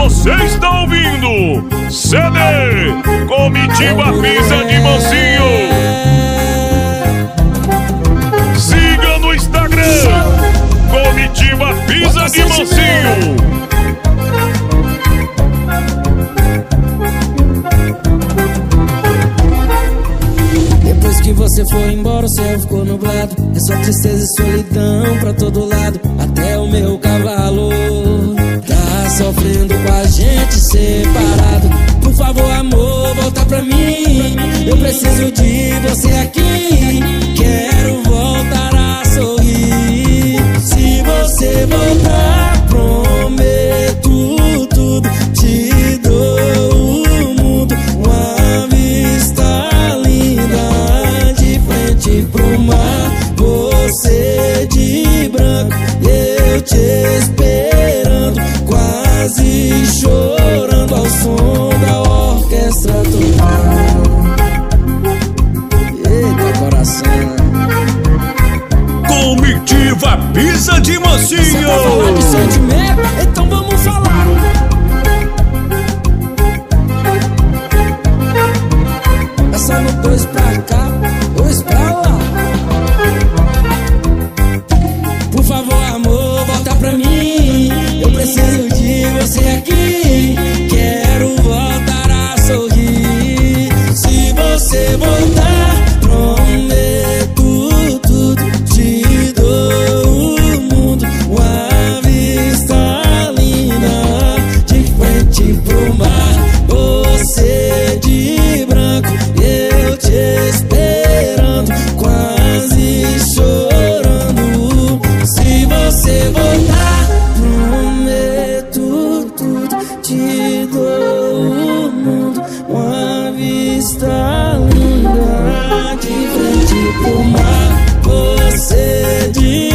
Você está ouvindo CD Comitiva Pisa de Mansinho. Siga no Instagram Comitiva Pisa de Mansinho. Depois que você foi embora, o céu ficou nublado. É só tristeza e solidão pra todo lado. Até o meu cavalo tá sofrendo com a gente separado. Por favor, amor, volta pra mim. Eu preciso de você aqui. Quero voltar a sorrir. Se você voltar, prometo tudo. Te dou o mundo, uma vista linda de frente pro mar. Você de branco, eu te esperando, quase chorando ao som da orquestra tocar. Eita, coração. Comitiva Pisa de Mansinho. Você quer falar de sentimento? Então vamos falar. Passando dois pra cá, dois pra lá. Por favor, amor, volta pra mim. Eu preciso de você aqui. Quero voltar a sorrir. Se você voltar, prometo tudo. Te dou o mundo, uma vista linda de frente pro mar. Você de branco, eu te esperando, quase chorando. Se você voltar, prometo tudo. Te dou o mundo, uma vista linda de frente pro mar. Você de